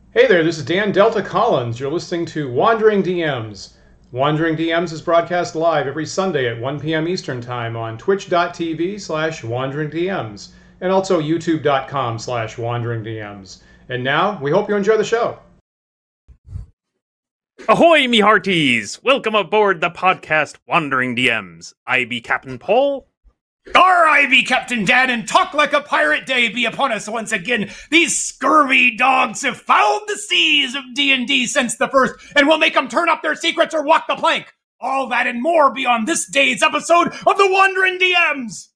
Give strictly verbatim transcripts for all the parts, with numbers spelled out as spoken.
Hey there, this is Dan Delta Collins. You're listening to Wandering D Ms. Wandering D Ms is broadcast live every Sunday at one p.m. Eastern Time on twitch.tv slash wanderingdms and also youtube.com slash wanderingdms. And now, we hope you enjoy the show. Ahoy, me hearties! Welcome aboard the podcast Wandering D Ms. I be Captain Paul. Ar, I be Captain Dan, and talk like a pirate day be upon us once again. These scurvy dogs have fouled the seas of D and D since the first, and we'll make them turn up their secrets or walk the plank. All that and more be on this day's episode of the Wandering D Ms.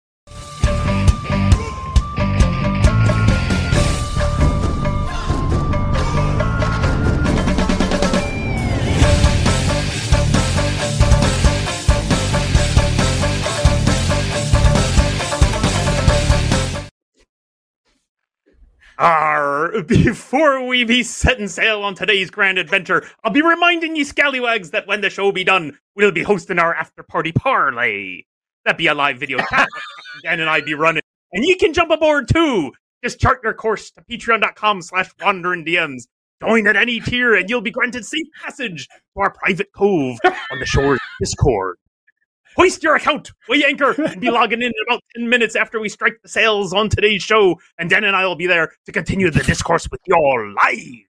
Arr, before we be setting sail on today's grand adventure, I'll be reminding you scallywags that when the show be done, we'll be hosting our after-party parlay. That be a live video chat Dan and I be running, and you can jump aboard too. Just chart your course to patreon.com slash wanderingdms. Join at any tier, and you'll be granted safe passage to our private cove on the shore's Discord. Hoist your account, weigh anchor, and be logging in in about ten minutes after we strike the sails on today's show, and Dan and I will be there to continue the discourse with you all live.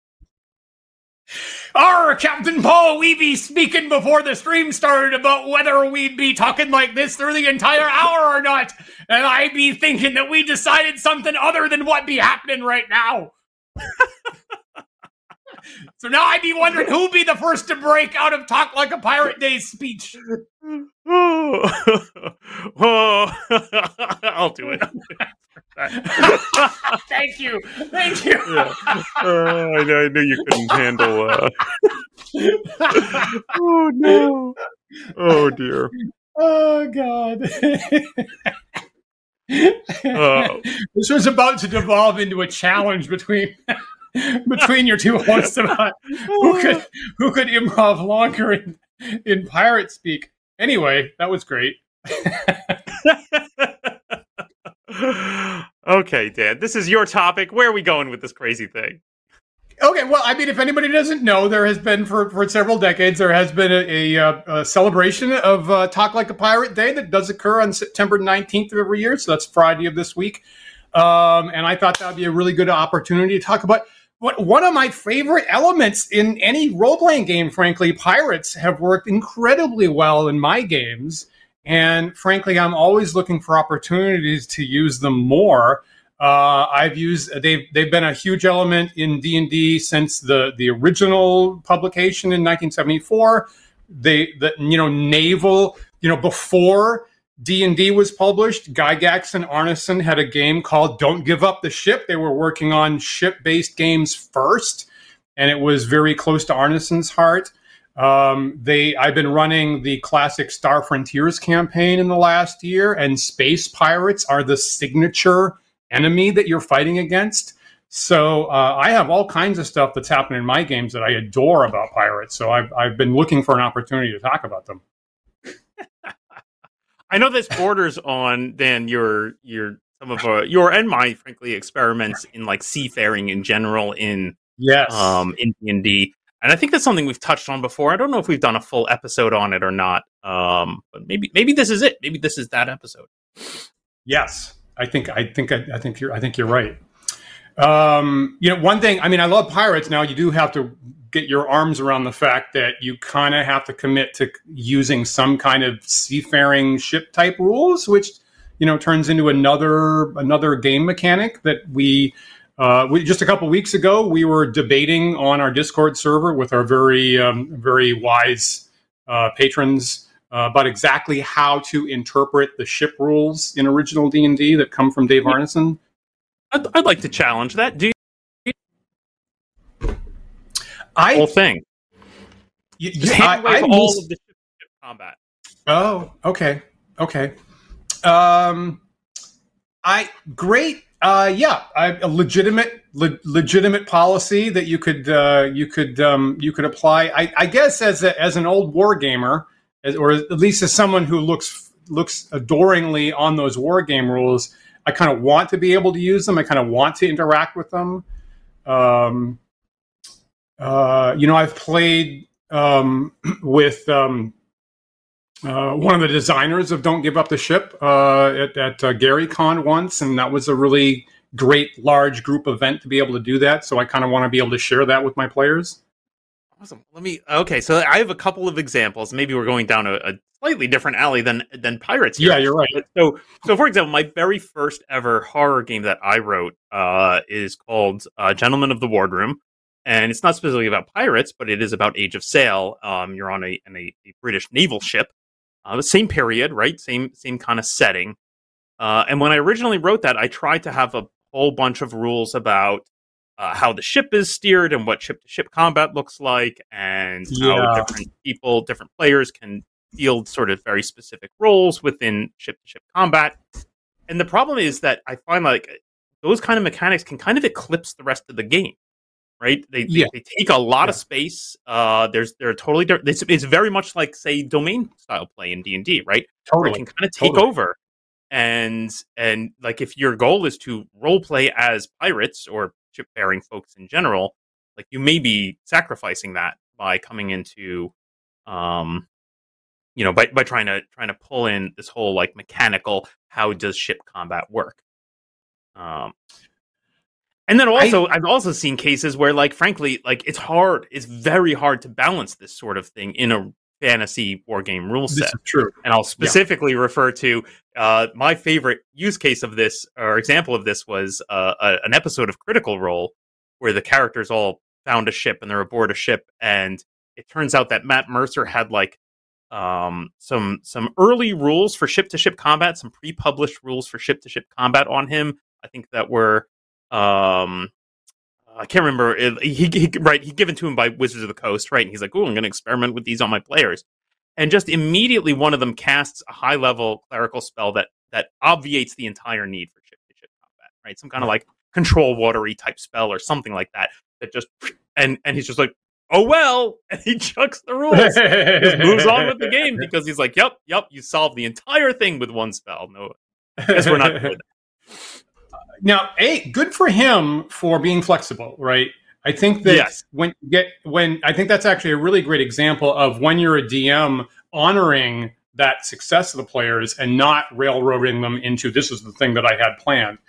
Arr, Captain Paul, we be speaking before the stream started about whether we'd be talking like this through the entire hour or not, and I be thinking that we decided something other than what be happening right now. So now I'd be wondering who'd be the first to break out of Talk Like a Pirate Day speech. Oh, oh. I'll do it. Thank you. Thank you. Yeah. Uh, I, knew, I knew you couldn't handle. Uh... oh, no. Oh, dear. Oh, God. uh, this was about to devolve into a challenge between... between your two hosts about who could who could improv longer in, in pirate speak. Anyway, that was great. Okay, Dan, this is your topic. Where are we going with this crazy thing? Okay, well, I mean, if anybody doesn't know, there has been for, for several decades, there has been a, a, a celebration of uh, Talk Like a Pirate Day that does occur on September nineteenth of every year. So that's Friday of this week. Um, and I thought that would be a really good opportunity to talk about what one of my favorite elements in any role-playing game. Frankly, pirates have worked incredibly well in my games. And frankly, I'm always looking for opportunities to use them more. Uh, I've used they've they've been a huge element in D and D since the the original publication in nineteen seventy-four. They the you know naval you know before D and D was published, Gygax and Arneson had a game called Don't Give Up the Ship. They were working on ship-based games first, and it was very close to Arneson's heart. Um, they, I've been running the classic Star Frontiers campaign in the last year, and space pirates are the signature enemy that you're fighting against. So uh, I have all kinds of stuff that's happening in my games that I adore about pirates. So I've, I've been looking for an opportunity to talk about them. I know this borders on then your your some of uh, your and my frankly experiments in like seafaring in general in yes um in D and D, and I think that's something we've touched on before. I don't know if we've done a full episode on it or not, um, but maybe maybe this is it. Maybe this is that episode. Yes, I think I think I, I think you're I think you're right. Um, you know, one thing. I mean, I love pirates. Now you do have to get your arms around the fact that you kind of have to commit to using some kind of seafaring ship type rules, which, you know, turns into another another game mechanic that we, uh, we just a couple weeks ago, we were debating on our Discord server with our very, um, very wise uh, patrons uh, about exactly how to interpret the ship rules in original D and D that come from Dave Arneson. I'd, I'd like to challenge that. Do you I, whole thing. You, Just I, hand away I all miss- of the ship combat. Oh, okay, okay. Um, I great. Uh, yeah, I, a legitimate, le- legitimate policy that you could uh, you could um, you could apply. I, I guess as a, as an old war gamer, as, or at least as someone who looks looks adoringly on those war game rules, I kind of want to be able to use them. I kind of want to interact with them. Um, uh, you know, I've played um, with um, uh, one of the designers of Don't Give Up the Ship uh, at, at uh, GaryCon once, and that was a really great large group event to be able to do that. So I kind of want to be able to share that with my players. Awesome. Let me. Okay, so I have a couple of examples. Maybe we're going down a, a slightly different alley than than Pirates here. Yeah, you're right. So, so for example, my very first ever horror game that I wrote uh, is called uh, Gentlemen of the Wardroom, and it's not specifically about pirates, but it is about Age of Sail. Um, you're on a, in a, a British naval ship, uh, the same period, right? Same same kind of setting. Uh, and when I originally wrote that, I tried to have a whole bunch of rules about Uh, how the ship is steered and what ship-to-ship combat looks like, and Yeah. how different people, different players can field sort of very specific roles within ship-to-ship combat. And the problem is that I find like those kind of mechanics can kind of eclipse the rest of the game, right? They Yeah. they, they take a lot Yeah. of space. Uh, there's they're totally different. It's, it's very much like say domain style play in D and D, right? Where Totally. it can kind of take Totally. over. And and like if your goal is to role play as pirates or ship-faring folks in general, like you may be sacrificing that by coming into, um, you know, by, by trying to trying to pull in this whole like mechanical how does ship combat work. Um, and then also I, I've also seen cases where like frankly like it's hard, it's very hard to balance this sort of thing in a fantasy war game rule set. This is true. And I'll specifically yeah. refer to uh, my favorite use case of this, or example of this, was uh, a, an episode of Critical Role where the characters all found a ship and they're aboard a ship, and it turns out that Matt Mercer had like um, some some early rules for ship-to-ship combat, some pre-published rules for ship-to-ship combat on him. I think that were um, I can't remember. He, he right he given to him by Wizards of the Coast, right? And he's like, "Oh, I'm going to experiment with these on my players." And just immediately, one of them casts a high-level clerical spell that that obviates the entire need for ship-to-ship combat, right? Some kind of like control watery type spell or something like that. That just and and he's just like, "Oh well," and he chucks the rules, just moves on with the game because he's like, "Yep, yep, you solved the entire thing with one spell." No, I guess we're not doing that. Now, a good for him for being flexible, right? I think that yes. when you get when I think that's actually a really great example of when you're a D M honoring that success of the players and not railroading them into this is the thing that I had planned.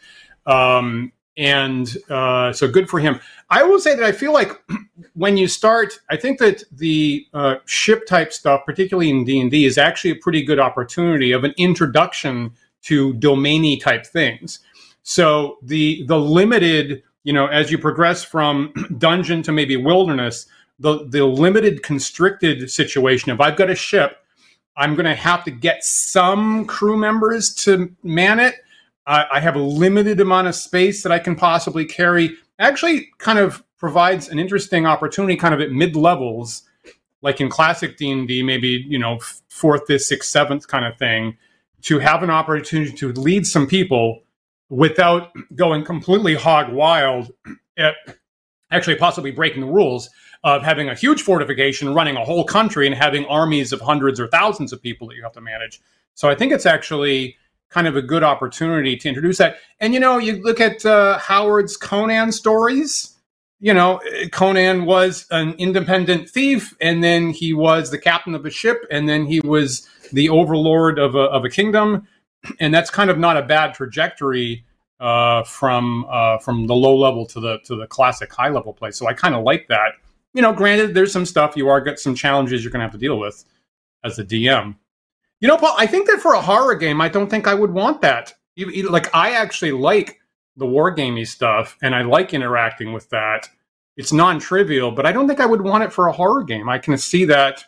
Um, and uh, so good for him. I will say that I feel like when you start, I think that the uh, ship type stuff, particularly in D and D, is actually a pretty good opportunity of an introduction to domainy type things. So the the limited, you know, as you progress from dungeon to maybe wilderness, the the limited constricted situation of I've got a ship, I'm going to have to get some crew members to man it. Uh, I have a limited amount of space that I can possibly carry. Actually, kind of provides an interesting opportunity, kind of at mid levels, like in classic D and D, maybe you know fourth, fifth, sixth, seventh kind of thing, to have an opportunity to lead some people without going completely hog wild at actually possibly breaking the rules of having a huge fortification, running a whole country, and having armies of hundreds or thousands of people that you have to manage. So I think it's actually kind of a good opportunity to introduce that. And, you know, you look at uh, Howard's Conan stories. You know, Conan was an independent thief, and then he was the captain of a ship, and then he was the overlord of a, of a kingdom. And that's kind of not a bad trajectory uh, from uh, from the low level to the to the classic high level play. So I kind of like that. You know, granted, there's some stuff you are got some challenges you're going to have to deal with as a D M. You know, Paul, I think that for a horror game, I don't think I would want that. You, you, like, I actually like the wargamey stuff, and I like interacting with that. It's non-trivial, but I don't think I would want it for a horror game. I can see that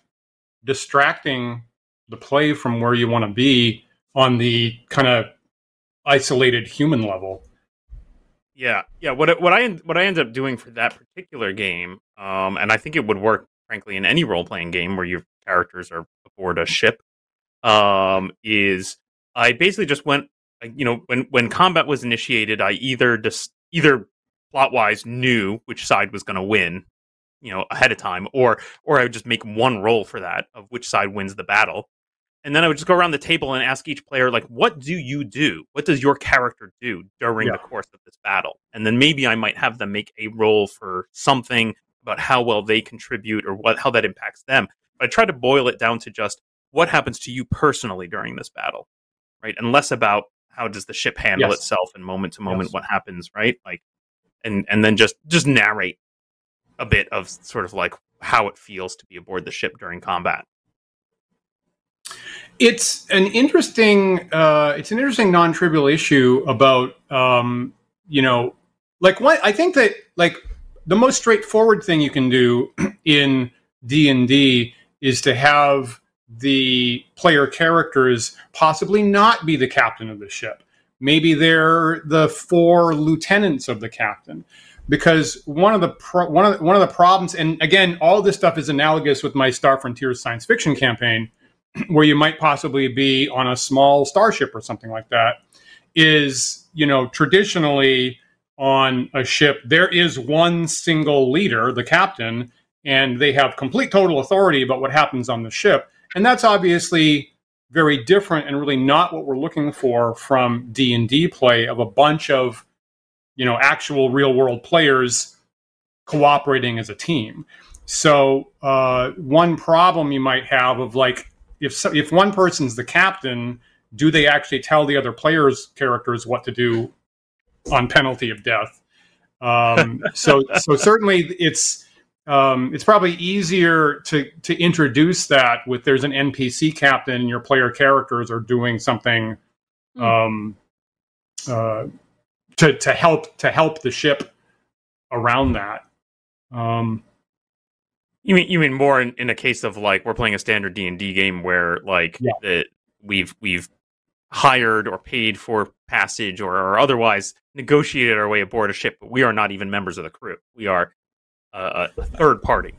distracting the play from where you want to be on the kind of isolated human level. Yeah, yeah. What what I what I end up doing for that particular game, um, and I think it would work, frankly, in any role playing game where your characters are aboard a ship, um, is I basically just went, you know, when when combat was initiated, I either just either plot wise knew which side was going to win, you know, ahead of time, or or I would just make one roll for that of which side wins the battle. And then I would just go around the table and ask each player, like, what do you do? What does your character do during yeah. the course of this battle? And then maybe I might have them make a roll for something about how well they contribute or what how that impacts them. But I try to boil it down to just what happens to you personally during this battle, right? And less about how does the ship handle Yes. itself and moment to moment Yes. what happens, right? Like, and and then just just narrate a bit of sort of like how it feels to be aboard the ship during combat. It's an interesting, uh, it's an interesting non-trivial issue about, um, you know, like what I think that like the most straightforward thing you can do in D and D is to have the player characters possibly not be the captain of the ship. Maybe they're the four lieutenants of the captain, because one of the pro- one of the, one of the problems, and again, all this stuff is analogous with my Star Frontiers science fiction campaign, where you might possibly be on a small starship or something like that, is, you know, traditionally on a ship, there is one single leader, the captain, and they have complete total authority about what happens on the ship. And that's obviously very different and really not what we're looking for from D and D play, of a bunch of, you know, actual real world players cooperating as a team. So uh, one problem you might have of like, if so, if one person's the captain, do they actually tell the other players' characters what to do on penalty of death? Um, so so certainly it's um, it's probably easier to to introduce that with there's an N P C captain and your player characters are doing something Hmm. um, uh, to to help to help the ship around that. Um, You mean you mean more in, in a case of like we're playing a standard D and D game where like Yeah. the, we've we've hired or paid for passage or, or otherwise negotiated our way aboard a ship, but we are not even members of the crew. We are uh, a third party.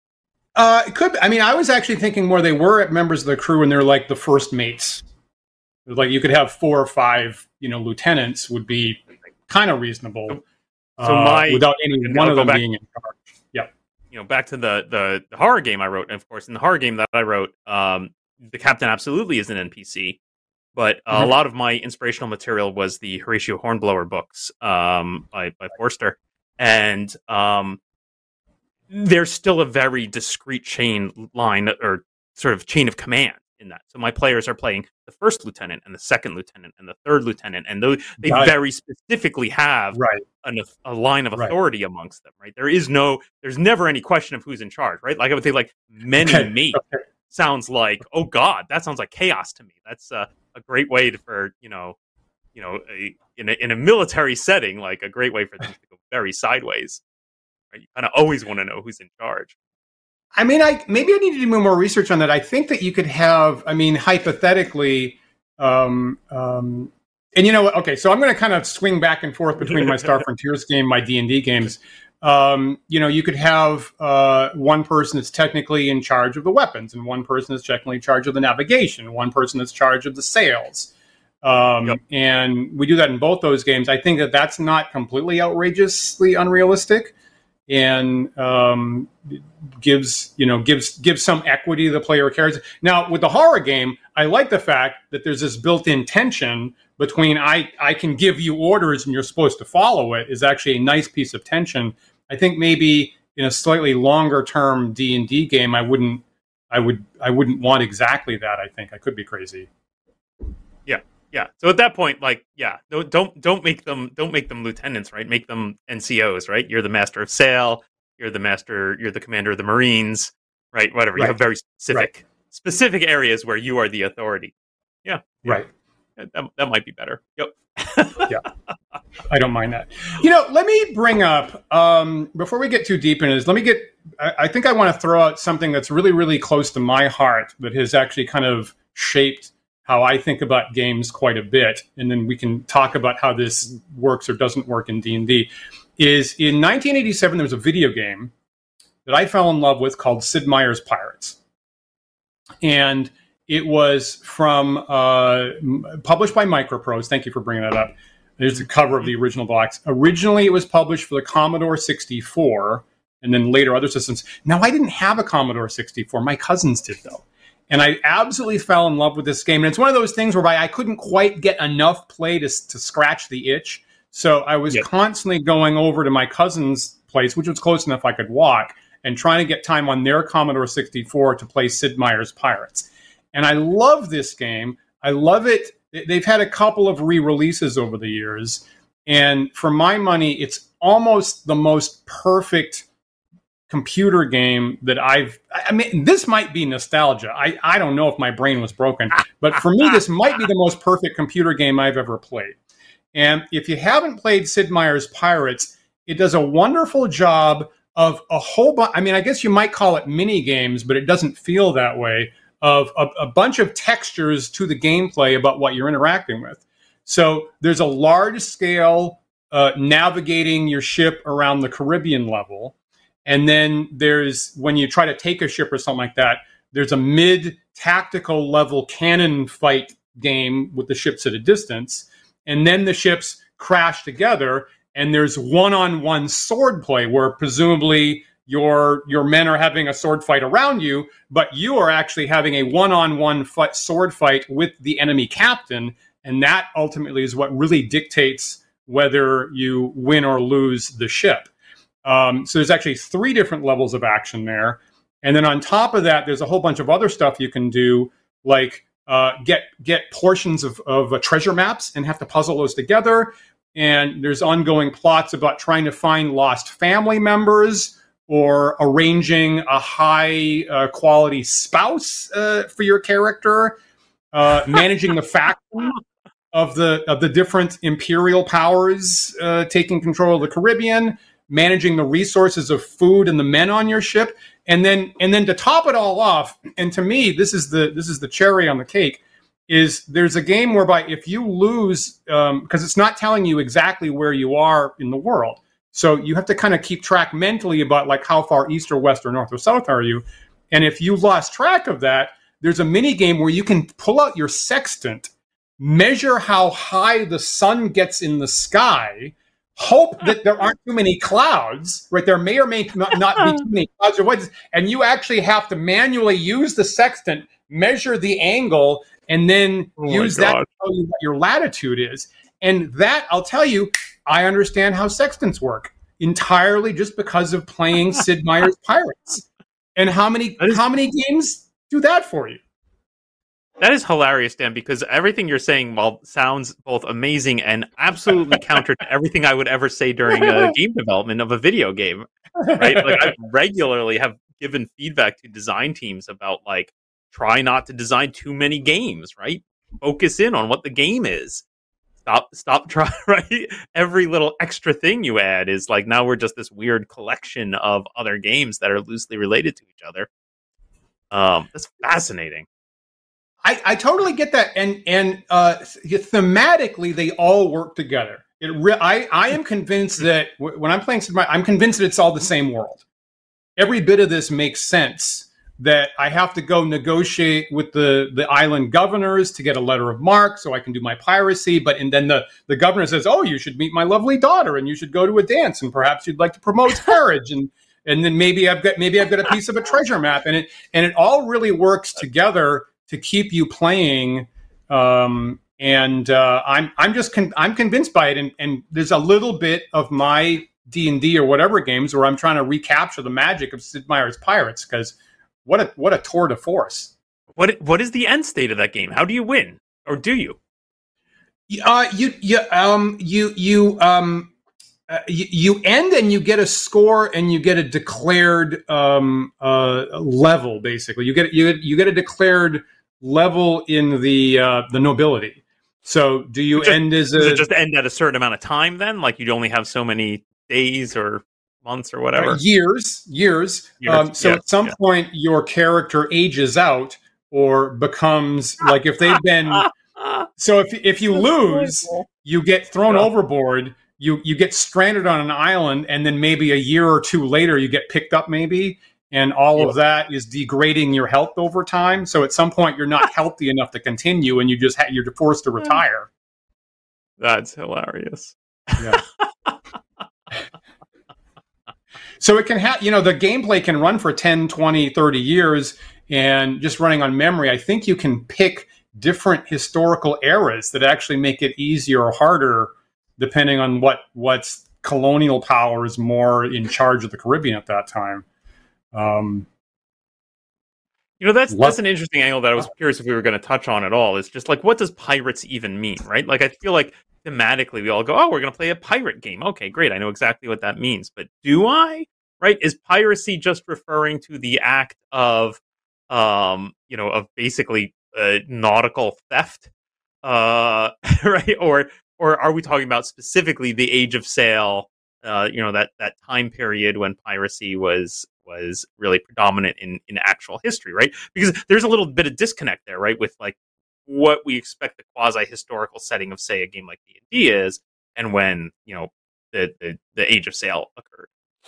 Uh, it could. I mean, I was actually thinking more they were members of the crew and they're like the first mates. Like you could have four or five, you know, lieutenants would be kind of reasonable. So uh, my- without any and one I'll of go them back- being in charge. Yeah. You know, back to the, the the horror game I wrote, and of course, in the horror game that I wrote, um, the captain absolutely is an N P C. But uh, Mhm. a lot of my inspirational material was the Horatio Hornblower books um, by by Forster, and um, there's still a very discrete chain line or sort of chain of command in that. So my players are playing the first lieutenant and the second lieutenant and the third lieutenant, and those they Got it. very specifically have Right. an, a line of Right. authority amongst them. Right? There is no, there's never any question of who's in charge. Right? Like I would say, like many Okay. mate Okay. sounds like, oh God, that sounds like chaos to me. That's uh, a great way to, for you know, you know, a, in a in a military setting, like a great way for things to go very sideways. Right? You kind of always want to know who's in charge. I mean, I maybe I need to do more research on that. I think that you could have. I mean, hypothetically, um, um, and you know, what? Okay, so I'm going to kind of swing back and forth between my Star Frontiers game, my D and D games. Um, you know, you could have uh, one person that's technically in charge of the weapons, and one person that's technically in charge of the navigation, one person that's in charge of the sails. Um, Yep. And we do that in both those games. I think that that's not completely outrageously unrealistic, and um, gives you know gives gives some equity to the player characters. Now, with the horror game, I like the fact that there's this built-in tension between I I can give you orders and you're supposed to follow it. Is actually a nice piece of tension. I think maybe in a slightly longer term D and D game, I wouldn't I would I wouldn't want exactly that. I think I could be crazy. Yeah. So at that point, like, yeah, don't don't don't make them don't make them lieutenants, right? Make them N C Os, right? You're the master of sail. You're the master. You're the commander of the Marines, right? Whatever. You Right. have very specific specific areas where you are the authority. Yeah. Right. That, that might be better. Yep. I don't mind that. You know, let me bring up, um, before we get too deep into this, let me get, I, I think I want to throw out something that's really, really close to my heart that has actually kind of shaped how I think about games quite a bit. And then we can talk about how this works or doesn't work in D and D. Is in nineteen eighty-seven, there was a video game that I fell in love with called Sid Meier's Pirates. And it was from, uh, published by Microprose. Thank you for bringing that up. There's the cover of the original box. Originally, it was published for the Commodore sixty-four, and then later other systems. Now, I didn't have a Commodore sixty-four. My cousins did, though. And I absolutely fell in love with this game. And it's one of those things whereby I couldn't quite get enough play to, to scratch the itch. So I was Yep. constantly going over to my cousin's place, which was close enough I could walk, and trying to get time on their Commodore sixty-four to play Sid Meier's Pirates. And I love this game. I love it. They've had a couple of re-releases over the years. And for my money, it's almost the most perfect computer game that I've... I mean, this might be nostalgia. I, I don't know if my brain was broken. But for me, this might be the most perfect computer game I've ever played. And if you haven't played Sid Meier's Pirates, it does a wonderful job of a whole bunch... I mean, I guess you might call it mini games, but it doesn't feel that way, of a, a bunch of textures to the gameplay about what you're interacting with. So there's a large-scale uh, navigating your ship around the Caribbean level. And then there's, when you try to take a ship or something like that, there's a mid-tactical level cannon fight game with the ships at a distance. And then the ships crash together, and there's one-on-one sword play where presumably your your men are having a sword fight around you, but you are actually having a one-on-one fight, sword fight with the enemy captain, and that ultimately is what really dictates whether you win or lose the ship. Um, so there's actually three different levels of action there. And then on top of that, there's a whole bunch of other stuff you can do, like uh, get get portions of, of uh, treasure maps and have to puzzle those together. And there's ongoing plots about trying to find lost family members, or arranging a high uh, quality spouse uh, for your character, uh, managing the faction of the of the different imperial powers uh, taking control of the Caribbean, managing the resources of food and the men on your ship, and then and then to top it all off, and to me this is the this is the cherry on the cake, is there's a game whereby if you lose, because um, it's not telling you exactly where you are in the world. So you have to kind of keep track mentally about like how far east or west or north or south are you. And if you lost track of that, there's a mini game where you can pull out your sextant, measure how high the sun gets in the sky, hope that there aren't too many clouds, right? There may or may not, not be too many clouds or what, and you actually have to manually use the sextant, measure the angle, and then oh use that to tell you what your latitude is. And that, I'll tell you, I understand how sextants work entirely just because of playing Sid Meier's Pirates. And how many is, how many games do that for you? That is hilarious, Dan, because everything you're saying, well, sounds both amazing and absolutely counter to everything I would ever say during a game development of a video game. Right? Like I regularly have given feedback to design teams about like try not to design too many games, right? Focus in on what the game is. Stop, stop, try, right? Every little extra thing you add is like, now we're just this weird collection of other games that are loosely related to each other. Um, that's fascinating. I, I totally get that. And, and, uh, thematically, they all work together. It re- I, I am convinced that w- when I'm playing Sid Meier, I'm convinced that it's all the same world. Every bit of this makes sense. That I have to go negotiate with the, the island governors to get a letter of marque so I can do my piracy. But and then the, the governor says, oh, you should meet my lovely daughter and you should go to a dance and perhaps you'd like to promote marriage. And and then maybe I've got maybe I've got a piece of a treasure map. And it and it all really works together to keep you playing. Um, and uh, I'm I'm just con- I'm convinced by it. And, and there's a little bit of my D and D or whatever games where I'm trying to recapture the magic of Sid Meier's Pirates, because What a what a tour de force! What what is the end state of that game? How do you win, or do you? Uh, you you um you you um uh, you, you end and you get a score and you get a declared um uh level. Basically, you get you get, you get a declared level in the uh, the nobility. So, do you just, end as a does it just end at a certain amount of time? Then, like you only have so many days or months or whatever. Uh, years, years. years um, so yeah, at some yeah. point, your character ages out or becomes like if they've been. So if if you lose, you get thrown yeah. overboard. You you get stranded on an island, and then maybe a year or two later, you get picked up, maybe, and all yeah. of that is degrading your health over time. So at some point, you're not healthy enough to continue, and you just ha- you're forced to retire. That's hilarious. Yeah. So it can have, you know, the gameplay can run for ten, twenty, thirty years, and just running on memory, I think you can pick different historical eras that actually make it easier or harder depending on what what's colonial powers more in charge of the Caribbean at that time. Um, You know, that's What- that's an interesting angle that I was curious if we were going to touch on at all. Is just like, what does pirates even mean, right? Like, I feel like thematically we all go, oh, we're going to play a pirate game. Okay, great. I know exactly what that means. But do I? Right? Is piracy just referring to the act of, um, you know, of basically uh, nautical theft? Uh, right? Or or are we talking about specifically the Age of Sail? Uh, you know, that that time period when piracy was was really predominant in, in actual history, right? Because there's a little bit of disconnect there, right? With like what we expect the quasi-historical setting of, say, a game like D and D is, and when, you know, the, the, the Age of Sail occurred.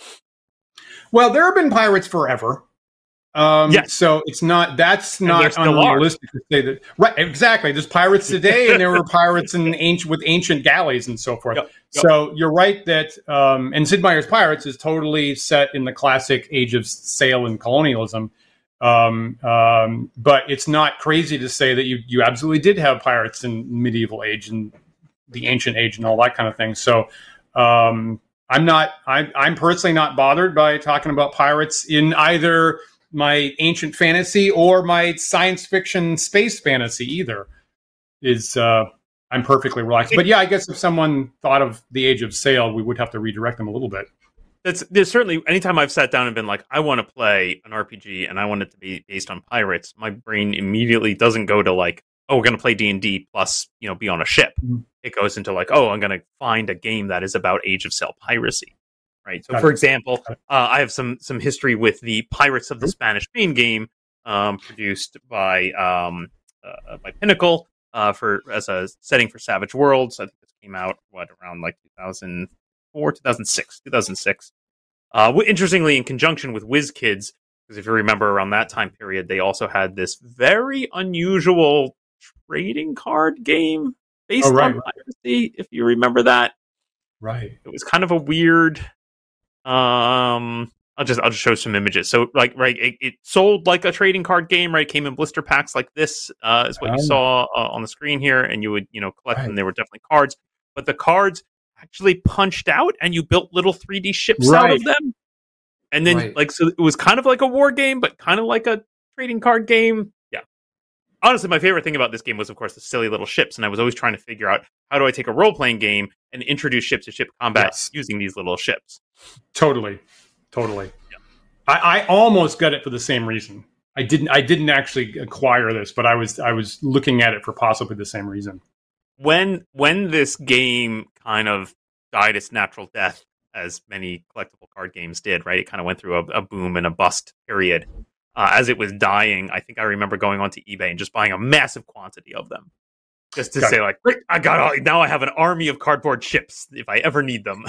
Well, there have been pirates forever. Um, Yes. So it's not, that's And there not still are. unrealistic to say that. Right, exactly. There's pirates today, and there were pirates in ancient, with ancient galleys and so forth. Yep, yep. So you're right that, um, and Sid Meier's Pirates is totally set in the classic Age of Sail and colonialism. Um, um, but it's not crazy to say that you, you absolutely did have pirates in medieval age and the ancient age and all that kind of thing. So, um, I'm not, I'm, I'm personally not bothered by talking about pirates in either my ancient fantasy or my science fiction space fantasy either. Is, uh, I'm perfectly relaxed. But yeah, I guess if someone thought of the Age of Sail, we would have to redirect them a little bit. That's there's certainly anytime I've sat down and been like, I want to play an R P G and I want it to be based on pirates, my brain immediately doesn't go to like, oh, we're going to play D and D plus, you know, be on a ship. Mhm. It goes into like, oh, I'm going to find a game that is about Age of Sail piracy, right? So, Got for it. example, Got it. uh, I have some some history with the Pirates of the Spanish Main game, um, produced by um, uh, by Pinnacle uh, for as a setting for Savage Worlds. I think this came out what around like two thousand four, two thousand six, two thousand six. Uh, w- interestingly, in conjunction with WizKids, because if you remember around that time period, they also had this very unusual trading card game based Oh, right, on right. piracy. If you remember that, Right. it was kind of a weird. Um, I'll just I'll just show some images. So, like, right, it, it sold like a trading card game. Right, it came in blister packs like this. Uh, is what you Oh. saw uh, on the screen here, and you would you know collect Right. them. They were definitely cards, but the cards actually punched out, and you built little three D ships out Right. of them. And then, Right. like, so it was kind of like a war game, but kind of like a trading card game. Yeah. Honestly, my favorite thing about this game was, of course, the silly little ships. And I was always trying to figure out how do I take a role playing game and introduce ship to ship combat Yes. using these little ships. Totally. Totally. I, I almost got it for the same reason. I didn't. I didn't actually acquire this, but I was. I was looking at it for possibly the same reason. When when this game kind of died its natural death, as many collectible card games did, right? It kind of went through a, a boom and a bust period. Uh, as it was dying, I think I remember going onto eBay and just buying a massive quantity of them. Just to Got say, it. like, "Great, I got all, now I have an army of cardboard ships if I ever need them.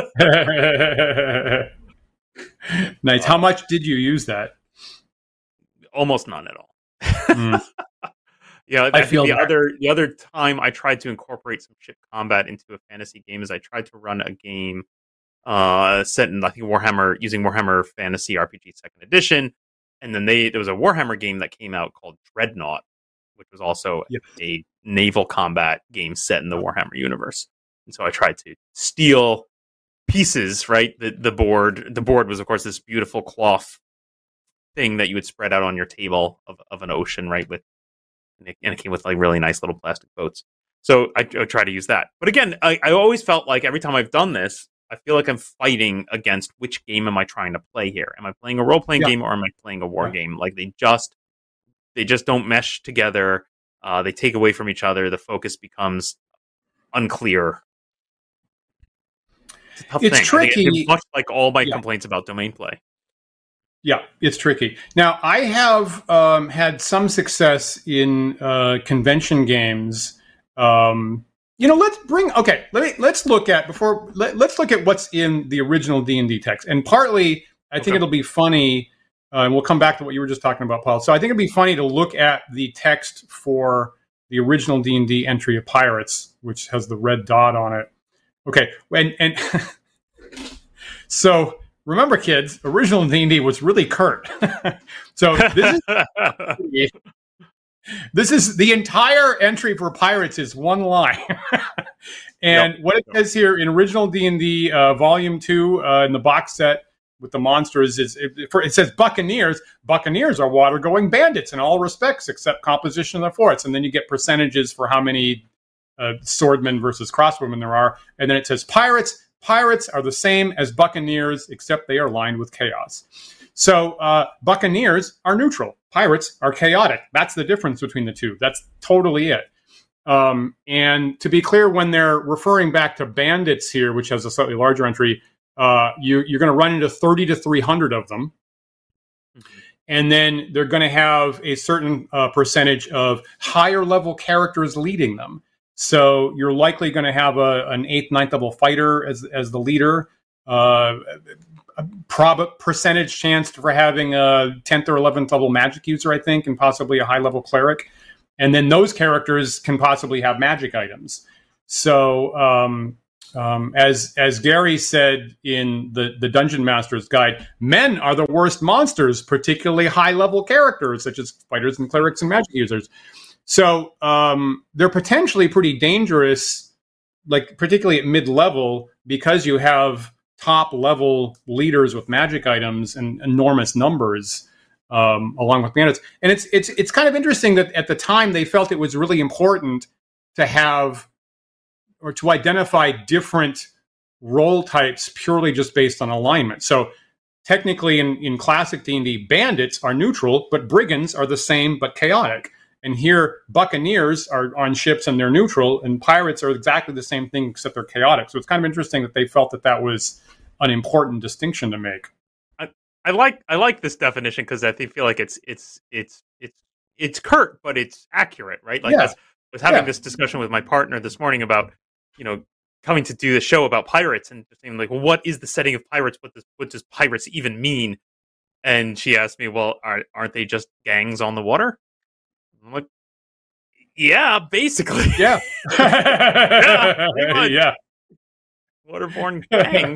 Nice. How much did you use that? Almost none at all. Mm. Yeah, I, I think feel the that. other the other time I tried to incorporate some ship combat into a fantasy game is I tried to run a game uh, set in I think Warhammer using Warhammer Fantasy R P G Second Edition, and then they there was a Warhammer game that came out called Dreadnought, which was also Yep. a naval combat game set in the Warhammer universe. And so I tried to steal pieces, right? The the board the board was of course this beautiful cloth thing that you would spread out on your table of, of an ocean, right? With and it, and it came with like really nice little plastic boats. So I, I try to use that. But again, I, I always felt like every time I've done this, I feel like I'm fighting against which game am I trying to play here? Am I playing a role playing Yeah. game or am I playing a war Yeah. game? Like they just they just don't mesh together. Uh, they take away from each other. The focus becomes unclear. It's a tough It's thing. I think it- tricky. it's much like all my Yeah. complaints about domain play. Yeah, it's tricky. Now, I have um, had some success in uh, convention games. Um, you know, let's bring. Okay, let me let's look at before. Let, let's look at what's in the original D and D text. And partly, I think Okay. it'll be funny. Uh, and we'll come back to what you were just talking about, Paul. So I think it'd be funny to look at the text for the original D and D entry of Pirates, which has the red dot on it. Okay, and and so. Remember, kids, original D and D was really curt. So this is This is the entire entry for Pirates is one line. And yep. what it says here in original D and D uh, Volume two uh, in the box set with the monsters is it, for, it says Buccaneers. Buccaneers are water-going bandits in all respects except composition of the forts. And then you get percentages for how many uh, swordmen versus crossbowmen there are. And then it says Pirates. Pirates are the same as Buccaneers except they are lined with chaos. So uh, Buccaneers are neutral. Pirates are chaotic. That's the difference between the two. That's totally it. Um, and to be clear, when they're referring back to bandits here, which has a slightly larger entry, uh, you, you're going to run into thirty to three hundred of them. Mm-hmm. And then they're going to have a certain uh, percentage of higher level characters leading them. So you're likely going to have a, an eighth, ninth level fighter as, as the leader. Uh, a prob- percentage chance for having a tenth or eleventh level magic user, I think, and possibly a high level cleric. And then those characters can possibly have magic items. So um, um, as as Gary said in the, the Dungeon Master's Guide, men are the worst monsters, particularly high-level characters, such as fighters and clerics and magic users. So um, they're potentially pretty dangerous, like particularly at mid-level, because you have top-level leaders with magic items and enormous numbers. Um, along with bandits. And it's it's it's kind of interesting that at the time they felt it was really important to have or to identify different role types purely just based on alignment. So technically in, in classic D and D, bandits are neutral, but brigands are the same but chaotic. And here, buccaneers are on ships and they're neutral, and pirates are exactly the same thing except they're chaotic. So it's kind of interesting that they felt that that was an important distinction to make. I like I like this definition because I think feel like it's it's it's it's it's curt, but it's accurate, right? Like yeah. I was having yeah. this discussion with my partner this morning about, you know, coming to do the show about pirates and just saying like, well, what is the setting of pirates? What does what does pirates even mean? And she asked me, well, are, aren't they just gangs on the water? I'm like, yeah, basically, yeah, yeah, yeah, waterborne gang.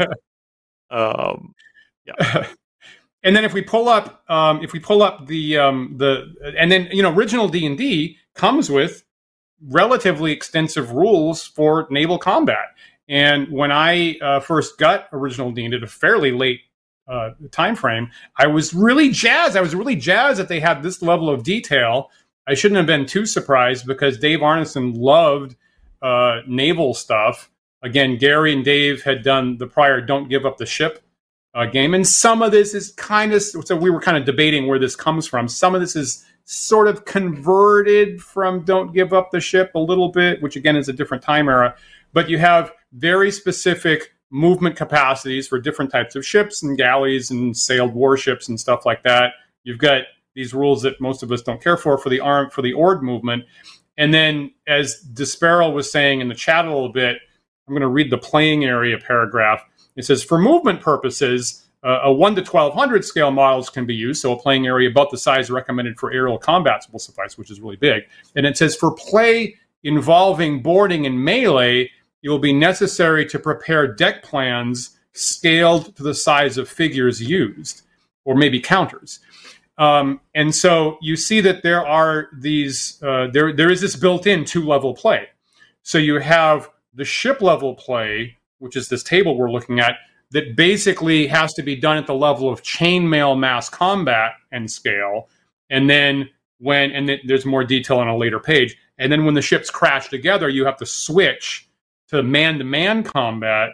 um, yeah. And then if we pull up, um, if we pull up the um, the, and then you know, original D and D comes with relatively extensive rules for naval combat. And when I uh, first got original D and D at a fairly late uh, time frame, I was really jazzed. I was really jazzed that they had this level of detail. I shouldn't have been too surprised because Dave Arneson loved uh, naval stuff. Again, Gary and Dave had done the prior "Don't Give Up the Ship" Uh, game. And some of this is kind of, so we were kind of debating where this comes from. Some of this is sort of converted from Don't Give Up the Ship a little bit, which again is a different time era. But you have very specific movement capacities for different types of ships and galleys and sailed warships and stuff like that. You've got these rules that most of us don't care for, for the arm, for the Ord movement. And then as Disparel was saying in the chat a little bit, I'm going to read the playing area paragraph. It says, for movement purposes, uh, a one to twelve hundred scale models can be used, so a playing area about the size recommended for aerial combats will suffice, which is really big. And it says, for play involving boarding and melee, it will be necessary to prepare deck plans scaled to the size of figures used, or maybe counters. Um, and so you see that there are these, uh, there there is this built-in two-level play. So you have the ship-level play, which is this table we're looking at, that basically has to be done at the level of chainmail mass combat and scale. And then when, and th- there's more detail on a later page. And then when the ships crash together, you have to switch to man-to-man combat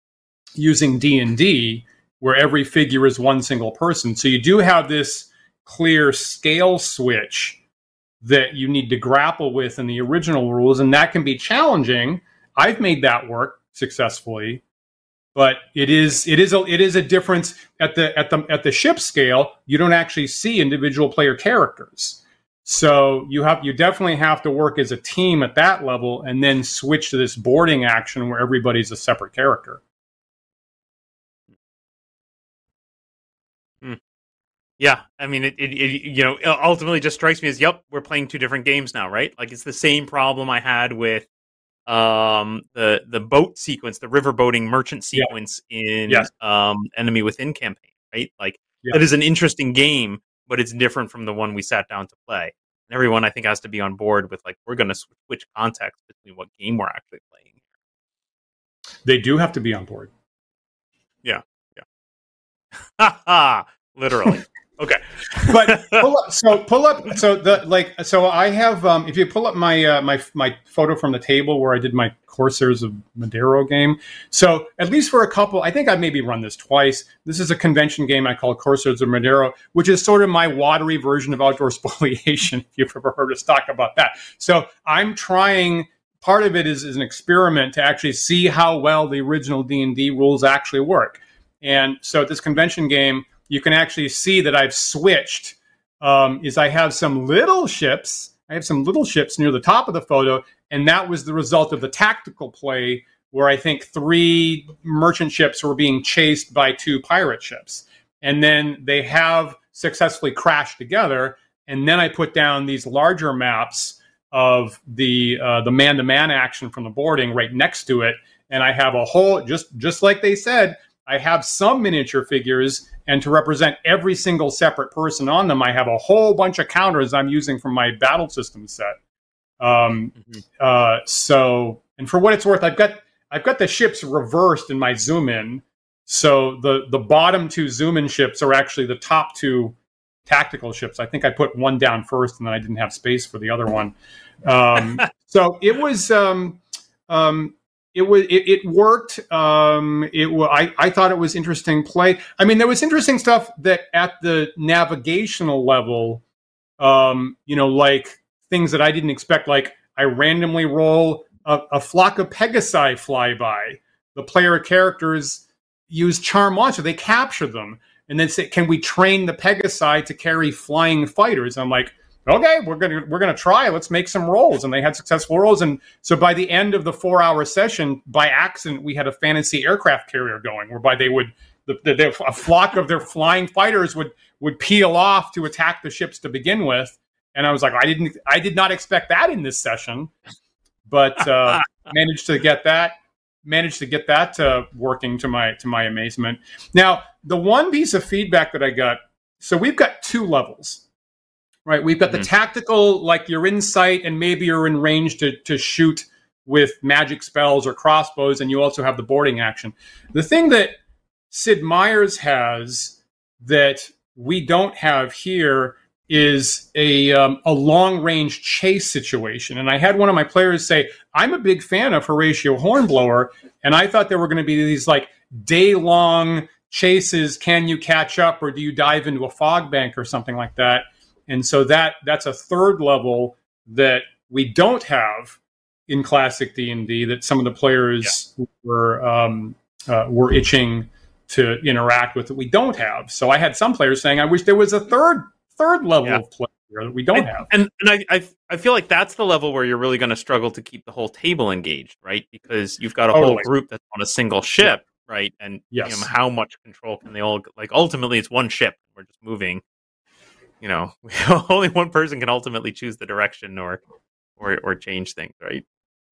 using D and D, where every figure is one single person. So you do have this clear scale switch that you need to grapple with in the original rules, and that can be challenging. I've made that work successfully, but it is it is a it is a difference at the at the at the ship scale. You don't actually see individual player characters, so you have you definitely have to work as a team at that level, and then switch to this boarding action where everybody's a separate character. Hmm. Yeah, I mean, it, it, it you know ultimately just strikes me as, yep, we're playing two different games now, right? Like it's the same problem I had with um the the boat sequence, the riverboating merchant sequence yeah. in yes. um Enemy Within campaign, right? Like yeah. that is an interesting game, but it's different from the one we sat down to play. And everyone, I think, has to be on board with, like, we're going to switch context between what game we're actually playing. They do have to be on board. Yeah. Yeah. Ha ha. Literally. Okay. But pull up, so pull up. So the like. So I have. Um, if you pull up my uh, my my photo from the table where I did my Corsairs of Madero game. So at least for a couple, I think I've maybe run this twice. This is a convention game I call Corsairs of Madero, which is sort of my watery version of Outdoor Spoliation. If you've ever heard us talk about that. So I'm trying. Part of it is, is an experiment to actually see how well the original D and D rules actually work. And so at this convention game, you can actually see that I've switched. Um, is I have some little ships. I have some little ships near the top of the photo, and that was the result of the tactical play where I think three merchant ships were being chased by two pirate ships. And then they have successfully crashed together. And then I put down these larger maps of the uh, the man-to-man action from the boarding right next to it. And I have a whole, just just like they said, I have some miniature figures, and to represent every single separate person on them, I have a whole bunch of counters I'm using from my battle system set. Um, mm-hmm. uh, so, and for what it's worth, I've got I've got the ships reversed in my zoom in. So the the bottom two zoom in ships are actually the top two tactical ships. I think I put one down first, and then I didn't have space for the other one. Um, so it was. Um, um, It was. It, it worked. Um, it. I. I thought it was interesting play. I mean, there was interesting stuff that at the navigational level, um, you know, like things that I didn't expect. Like I randomly roll a, a flock of Pegasi fly by. The player characters use charm launcher. They capture them and then say, "Can we train the Pegasi to carry flying fighters?" I'm like, okay, we're gonna we're gonna try. Let's make some rolls, and they had successful rolls. And so by the end of the four hour session, by accident, we had a fantasy aircraft carrier going, whereby they would the, the, a flock of their flying fighters would would peel off to attack the ships to begin with. And I was like, I didn't I did not expect that in this session, but uh, managed to get that managed to get that uh, working to my to my amazement. Now, the one piece of feedback that I got, so we've got two levels. Right, we've got mm-hmm. the tactical, like you're in sight and maybe you're in range to, to shoot with magic spells or crossbows, and you also have the boarding action. The thing that Sid Meier's has that we don't have here is a um, a long range chase situation. And I had one of my players say, "I'm a big fan of Horatio Hornblower, and I thought there were going to be these like day long chases. Can you catch up, or do you dive into a fog bank or something like that?" And so that that's a third level that we don't have in classic D and D that some of the players yeah. were um, uh, were itching to interact with that we don't have. So I had some players saying, "I wish there was a third third level yeah. of play here that we don't and, have." And and I, I I feel like that's the level where you're really going to struggle to keep the whole table engaged, right? Because you've got a totally. whole group that's on a single ship, yeah. right? And yes. you know, how much control can they all like? Ultimately, it's one ship. We're just moving. You know, only one person can ultimately choose the direction or, or, or change things, right?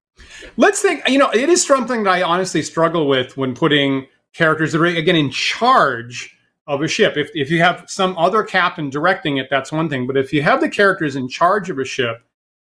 Let's think. You know, it is something that I honestly struggle with when putting characters that are again in charge of a ship. If if you have some other captain directing it, that's one thing. But if you have the characters in charge of a ship,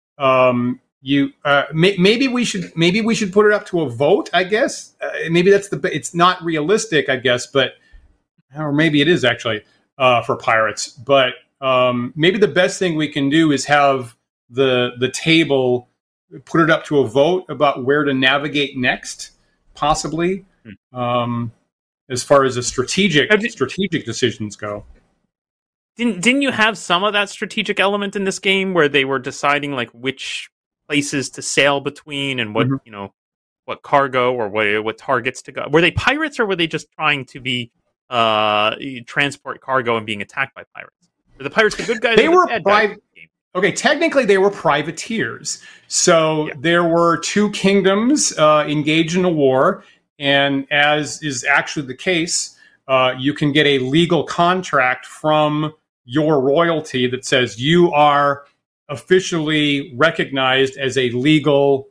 um, you uh, may, maybe we should maybe we should put it up to a vote. I guess uh, maybe that's the. It's not realistic, I guess, but or maybe it is actually uh, for pirates, but. Um, maybe the best thing we can do is have the the table put it up to a vote about where to navigate next, possibly, hmm. um, as far as the strategic did, strategic decisions go. Didn't didn't you have some of that strategic element in this game where they were deciding like which places to sail between and what mm-hmm. you know what cargo or what what targets to go? Were they pirates or were they just trying to be uh, transport cargo and being attacked by pirates? Are the pirates the good guys? They were the pri- okay. Technically, they were privateers. So yeah. there were two kingdoms uh, engaged in a war, and as is actually the case, uh, you can get a legal contract from your royalty that says you are officially recognized as a legal,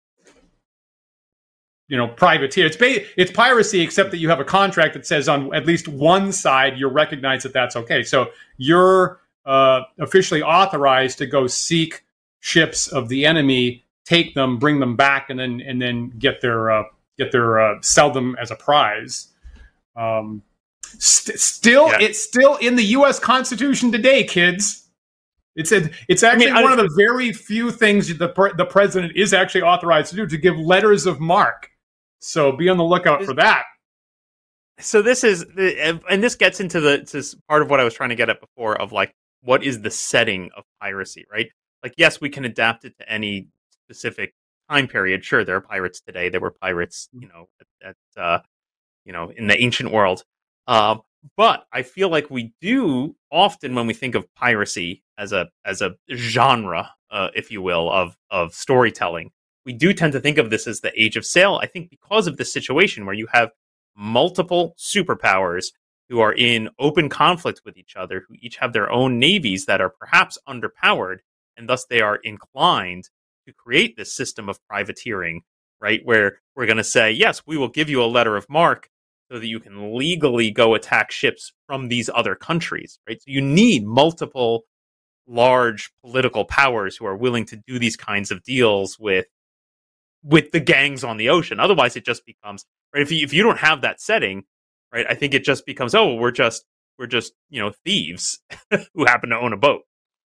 you know, privateer. It's ba- it's piracy, except that you have a contract that says on at least one side you're recognized that that's okay. So your uh, officially authorized to go seek ships of the enemy, take them, bring them back, and then and then get their uh, get their uh, sell them as a prize. Um, st- still, yeah. It's still in the U S Constitution today, kids. It's a, it's actually I mean, one I, of the very few things the pre- the president is actually authorized to do, to give letters of marque. So be on the lookout for that. So this is, and this gets into the to part of what I was trying to get at before of like, what is the setting of piracy, right? Like, yes, we can adapt it to any specific time period. Sure, there are pirates today. There were pirates, you know, at, at uh, you know, in the ancient world. Uh, but I feel like we do often, when we think of piracy as a as a genre, uh, if you will, of of storytelling, we do tend to think of this as the Age of Sail. I think because of this situation where you have multiple superpowers who are in open conflict with each other, who each have their own navies that are perhaps underpowered, and thus they are inclined to create this system of privateering, right? Where we're going to say, yes, we will give you a letter of marque so that you can legally go attack ships from these other countries, right? So you need multiple large political powers who are willing to do these kinds of deals with with the gangs on the ocean. Otherwise, it just becomes, right? If you, if you don't have that setting, right, I think it just becomes, oh, we're just we're just you know thieves who happen to own a boat.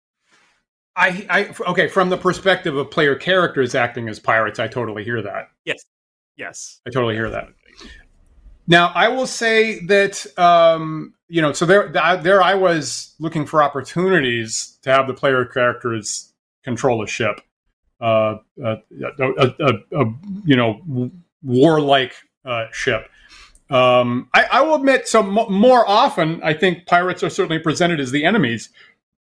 I, I okay, from the perspective of player characters acting as pirates, I totally hear that. Yes, yes, I totally hear that. Now, I will say that um, you know, so there, there, I was looking for opportunities to have the player characters control a ship, uh, a, a, a, a you know, warlike uh, ship. Um, I, I will admit, so m- more often, I think pirates are certainly presented as the enemies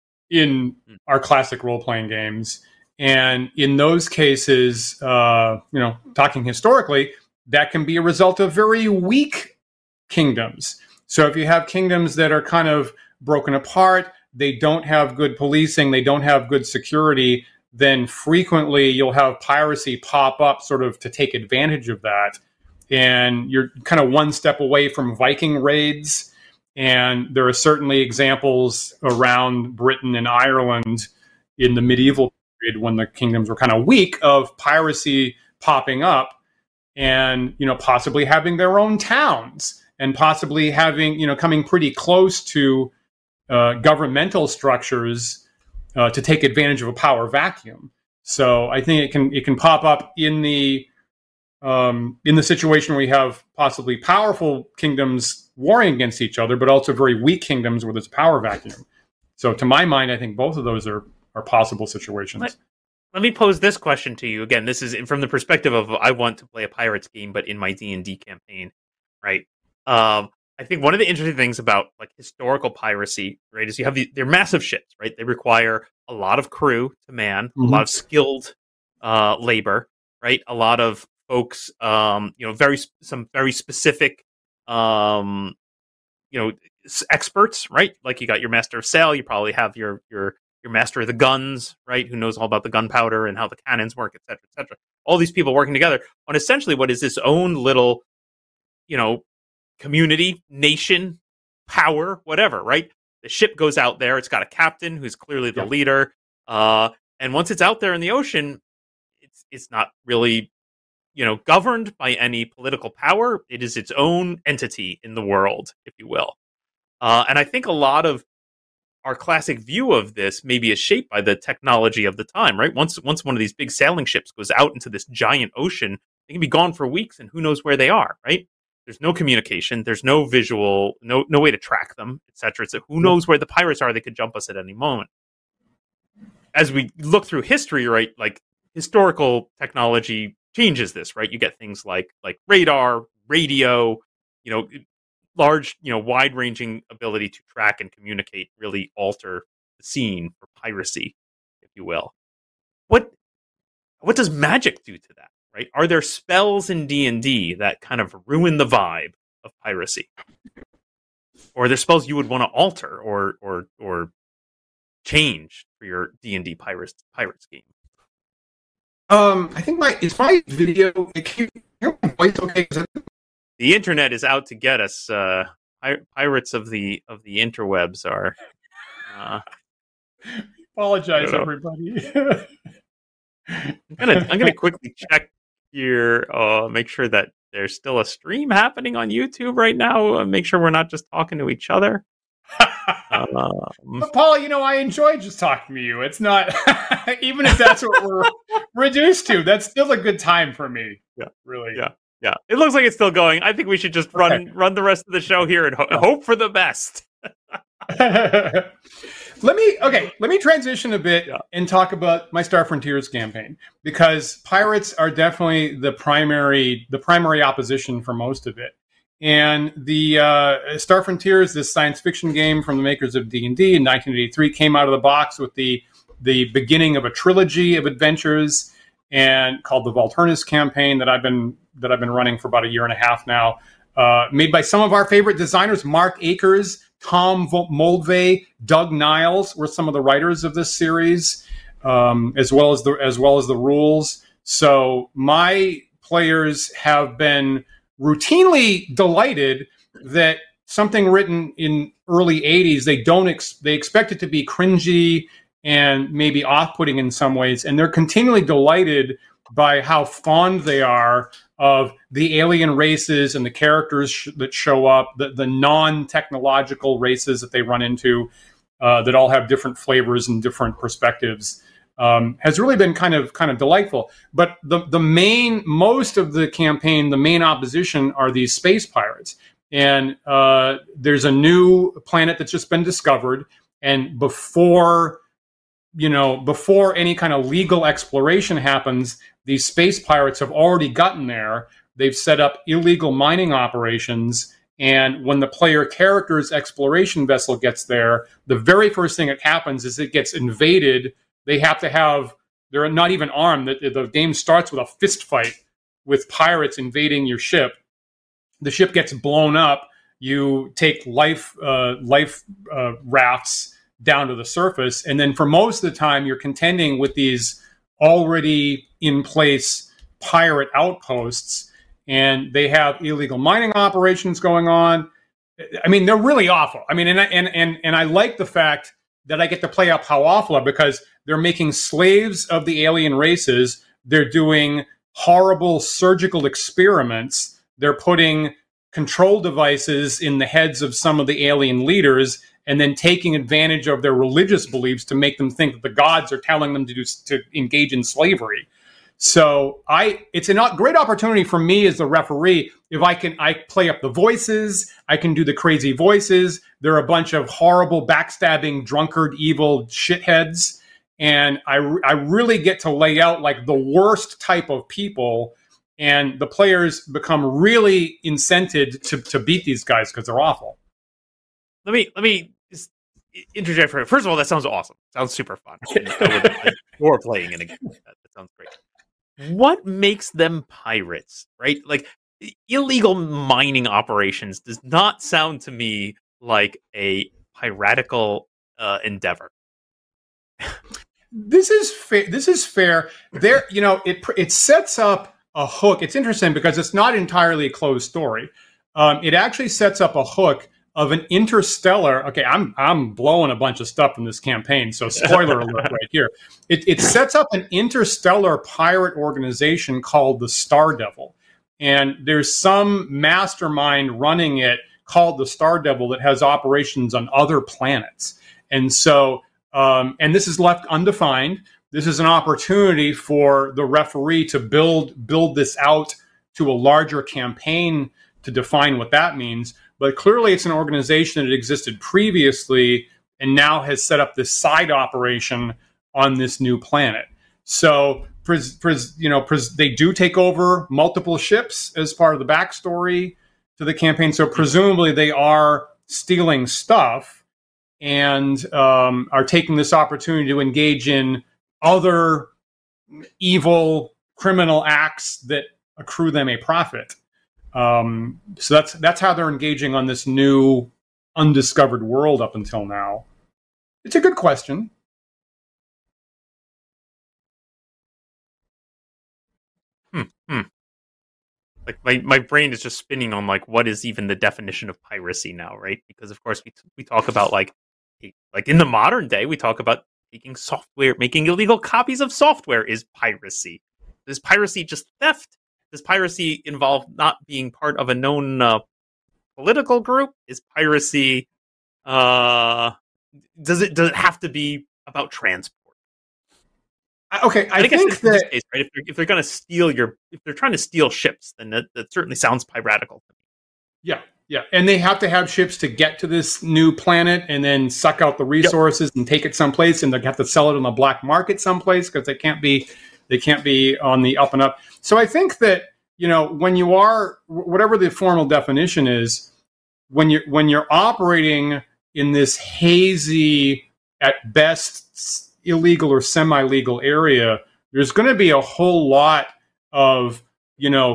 in our classic role-playing games. And in those cases, uh, you know, talking historically, that can be a result of very weak kingdoms. So if you have kingdoms that are kind of broken apart, they don't have good policing, they don't have good security, then frequently you'll have piracy pop up sort of to take advantage of that. And you're kind of one step away from Viking raids. And there are certainly examples around Britain and Ireland in the medieval period when the kingdoms were kind of weak of piracy popping up and, you know, possibly having their own towns and possibly having, you know, coming pretty close to uh, governmental structures uh, to take advantage of a power vacuum. So I think it can it can pop up in the Um, in the situation where we have possibly powerful kingdoms warring against each other, but also very weak kingdoms with its power vacuum. So to my mind, I think both of those are, are possible situations. Let, let me pose this question to you. Again, this is from the perspective of I want to play a pirates game, but in my D and D campaign, right? Um, I think one of the interesting things about like historical piracy, right, is you have the, they're massive ships, right? They require a lot of crew to man, mm-hmm. a lot of skilled uh, labor, right? A lot of folks, um, you know, very some very specific, um, you know, experts, right? Like you got your master of sail, you probably have your your your master of the guns, right? Who knows all about the gunpowder and how the cannons work, et cetera, et cetera. All these people working together on essentially what is this own little, you know, community, nation, power, whatever, right? The ship goes out there. It's got a captain who's clearly the yeah. leader, uh, and once it's out there in the ocean, it's it's not really, you know, governed by any political power. It is its own entity in the world, if you will. Uh, and I think a lot of our classic view of this maybe is shaped by the technology of the time, right? Once once one of these big sailing ships goes out into this giant ocean, they can be gone for weeks and who knows where they are, right? There's no communication. There's no visual, no no way to track them, et cetera. So who knows where the pirates are? They could jump us at any moment. As we look through history, right, like historical technology changes this, right? You get things like like radar, radio, you know, large, you know, wide-ranging ability to track and communicate, really alter the scene for piracy, if you will. What what does magic do to that, right? Are there spells in D and D that kind of ruin the vibe of piracy? Or are there spells you would want to alter or or or change for your D and D pirates pirates game? Um, I think my is my video. Can you hear my voice okay? The internet is out to get us. Uh, pirates of the of the interwebs are. Uh, Apologize, know. everybody. I'm gonna I'm gonna quickly check here, uh, make sure that there's still a stream happening on YouTube right now. Uh, make sure we're not just talking to each other. Um, But Paul, you know, I enjoy just talking to you. It's not, even if that's what we're reduced to, that's still a good time for me. Yeah. Really. Yeah. Yeah, it looks like it's still going. I think we should just run Okay. run the rest of the show here and ho- hope for the best. Let me okay. Let me transition a bit Yeah. and talk about my Star Frontiers campaign, because pirates are definitely the primary the primary opposition for most of it. And the uh, Star Frontiers, this science fiction game from the makers of D and D in nineteen eighty-three, came out of the box with the the beginning of a trilogy of adventures, and called the Volturnus campaign that I've been that I've been running for about a year and a half now. Uh, made by some of our favorite designers, Mark Akers, Tom Moldvay, Doug Niles were some of the writers of this series, um, as well as the as well as the rules. So my players have been routinely delighted that something written in early eighties, they don't ex- they expect it to be cringy and maybe off-putting in some ways, and they're continually delighted by how fond they are of the alien races and the characters sh- that show up, the, the non-technological races that they run into, uh, that all have different flavors and different perspectives, um, has really been kind of kind of delightful. But the the main most of the campaign, the main opposition are these space pirates, and uh, there's a new planet that's just been discovered, and before you know, before any kind of legal exploration happens, these space pirates have already gotten there. They've set up illegal mining operations. And when the player character's exploration vessel gets there, the very first thing that happens is it gets invaded. They have to have, they're not even armed. The, the game starts with a fist fight with pirates invading your ship. The ship gets blown up. You take life, uh, life uh, rafts down to the surface, and then for most of the time you're contending with these already in place pirate outposts, and they have illegal mining operations going on. I mean, they're really awful. I mean, and and and and I like the fact that I get to play up how awful are, because they're making slaves of the alien races. They're doing horrible surgical experiments. They're putting control devices in the heads of some of the alien leaders, and then taking advantage of their religious beliefs to make them think that the gods are telling them to do to engage in slavery. So I, it's a great opportunity for me as the referee if I can, I play up the voices, I can do the crazy voices. There are a bunch of horrible, backstabbing, drunkard, evil shitheads, and I, I really get to lay out like the worst type of people, and the players become really incented to to beat these guys because they're awful. Let me let me just interject for first of all, that sounds awesome. Sounds super fun. I would adore playing in a game. That, that sounds great. What makes them pirates, right? Like illegal mining operations does not sound to me like a piratical uh, endeavor. This is fair. This is fair. There, you know, it it sets up a hook. It's interesting because it's not entirely a closed story. Um, it actually sets up a hook of an interstellar. Okay, I'm I'm blowing a bunch of stuff from this campaign, so spoiler alert right here. It, it sets up an interstellar pirate organization called the Star Devil, and there's some mastermind running it called the Star Devil that has operations on other planets, and so um, and this is left undefined. This is an opportunity for the referee to build build this out to a larger campaign to define what that means. But clearly it's an organization that existed previously and now has set up this side operation on this new planet. So, pres, pres, you know, pres, they do take over multiple ships as part of the backstory to the campaign. So presumably they are stealing stuff and um, are taking this opportunity to engage in other evil criminal acts that accrue them a profit. Um, so that's that's how they're engaging on this new undiscovered world up until now. It's a good question. Hmm, hmm. Like my, my brain is just spinning on like what is even the definition of piracy now, right? Because of course we we talk about like like in the modern day we talk about taking software, making illegal copies of software is piracy. Is piracy just theft? Does piracy involve not being part of a known uh, political group? Is piracy uh, does it does it have to be about transport? Okay, I, I guess think in this that case, right, if they're, if they're going to steal your, if they're trying to steal ships, then that, that certainly sounds piratical to me. yeah, yeah, and they have to have ships to get to this new planet and then suck out the resources yep. and take it someplace, and they have to sell it on the black market someplace because they can't be they can't be on the up and up. So I think that, you know, when you are, whatever the formal definition is, when you're when you're operating in this hazy, at best, illegal or semi-legal area, there's going to be a whole lot of, you know,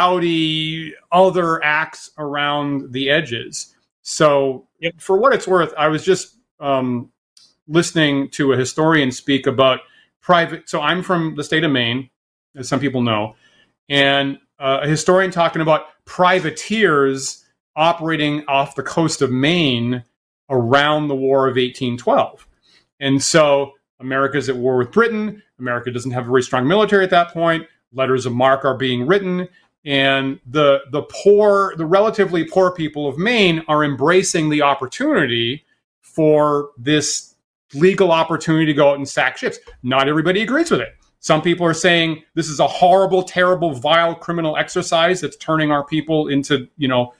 cloudy other acts around the edges. So yep. for what it's worth, I was just um, listening to a historian speak about private. So I'm from the state of Maine, as some people know, and uh, a historian talking about privateers operating off the coast of Maine around the War of eighteen twelve. And so America's at war with Britain. America doesn't have a very strong military at that point. Letters of marque are being written. And the the poor, the relatively poor people of Maine are embracing the opportunity for this legal opportunity to go out and sack ships. Not everybody agrees with it. Some people are saying this is a horrible, terrible, vile criminal exercise that's turning our people into, you know,